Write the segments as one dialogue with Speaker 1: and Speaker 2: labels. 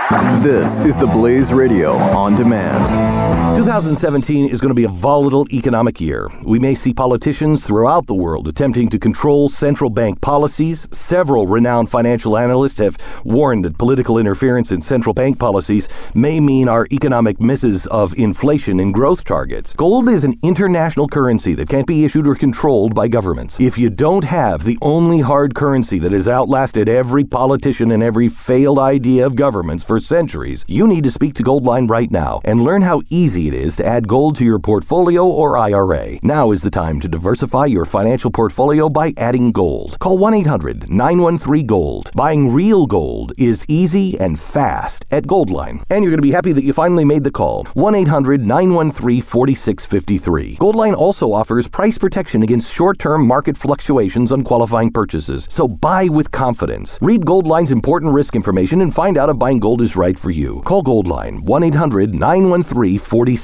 Speaker 1: This is the Blaze Radio on demand.
Speaker 2: 2017 is going to be a volatile economic year. We may see politicians throughout the world attempting to control central bank policies. Several renowned financial analysts have warned that political interference in central bank policies may mean our economic misses of inflation and growth targets. Gold is an international currency that can't be issued or controlled by governments. If you don't have the only hard currency that has outlasted every politician and every failed idea of governments for centuries, you need to speak to Goldline right now and learn how easy it is to add gold to your portfolio or IRA. Now is the time to diversify your financial portfolio by adding gold. Call 1-800-913-GOLD. Buying real gold is easy and fast at Goldline. And you're going to be happy that you finally made the call. 1-800-913-4653. Goldline also offers price protection against short-term market fluctuations on qualifying purchases. So buy with confidence. Read Goldline's important risk information and find out if buying gold is right for you. Call Goldline 1-800-913-4653.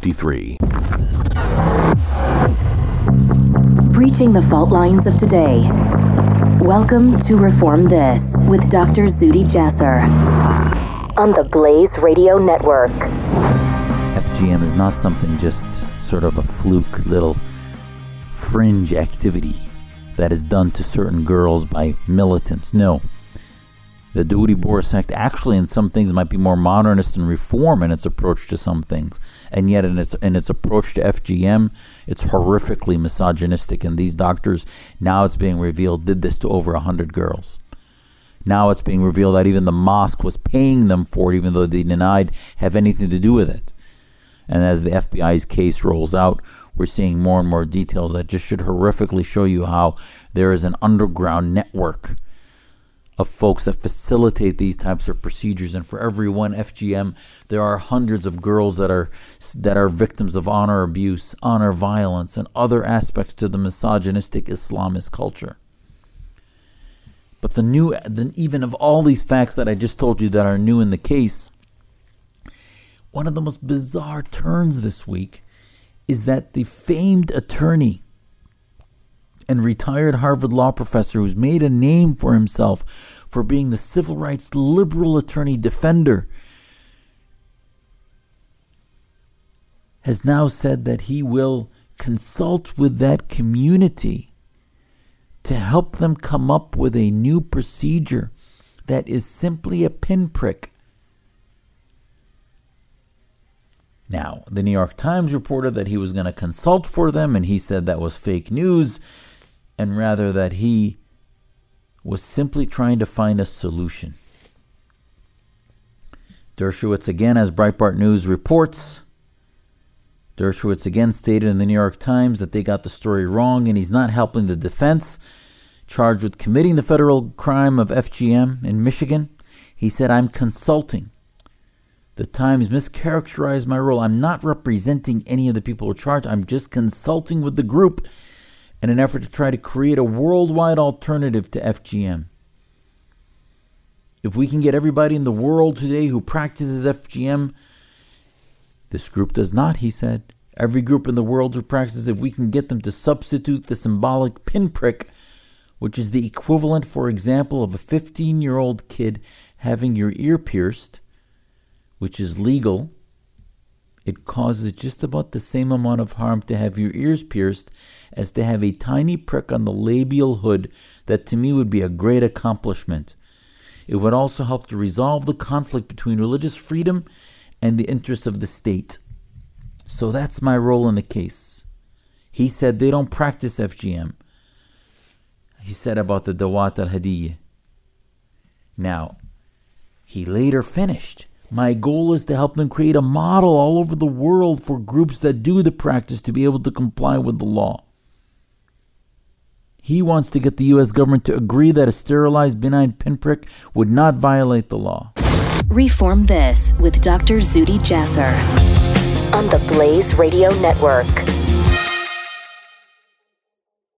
Speaker 3: Breaching the fault lines of today. Welcome to Reform This with Dr. Zuhdi Jasser on the Blaze Radio Network.
Speaker 4: FGM is not something just sort of a fluke little fringe activity that is done to certain girls by militants. No. The Duty Boris Act actually in some things might be more modernist and reform in its approach to some things. And yet in its approach to FGM, it's horrifically misogynistic. And these doctors, now it's being revealed, did this to over 100 girls. Now it's being revealed that even the mosque was paying them for it, even though they denied have anything to do with it. And as the FBI's case rolls out, we're seeing more and more details that just should horrifically show you how there is an underground network of folks that facilitate these types of procedures. And for every one FGM, there are hundreds of girls that are victims of honor abuse, honor violence, and other aspects to the misogynistic Islamist culture. But even of all these facts that I just told you that are new in the case, one of the most bizarre turns this week is that the famed attorney and retired Harvard law professor who's made a name for himself for being the civil rights liberal attorney defender has now said that he will consult with that community to help them come up with a new procedure that is simply a pinprick. Now, the New York Times reported that he was going to consult for them, and he said that was fake news, and rather that he was simply trying to find a solution. Dershowitz again, as Breitbart News reports, Dershowitz again stated in the New York Times that they got the story wrong and he's not helping the defense, charged with committing the federal crime of FGM in Michigan. He said, "I'm consulting. The Times mischaracterized my role. I'm not representing any of the people who are charged. I'm just consulting with the group in an effort to try to create a worldwide alternative to FGM. If we can get everybody in the world today who practices FGM," this group does not, he said. "Every group in the world who practices, if we can get them to substitute the symbolic pinprick, which is the equivalent, for example, of a 15-year-old kid having your ear pierced, which is legal, it causes just about the same amount of harm to have your ears pierced as to have a tiny prick on the labial hood that to me would be a great accomplishment. It would also help to resolve the conflict between religious freedom and the interests of the state. So that's my role in the case." He said they don't practice FGM. He said about the Dawat al-Hadiyya. Now, he later finished, "My goal is to help them create a model all over the world for groups that do the practice to be able to comply with the law." He wants to get the U.S. government to agree that a sterilized benign pinprick would not violate the law.
Speaker 3: Reform This with Dr. Zuhdi Jasser on the Blaze Radio Network.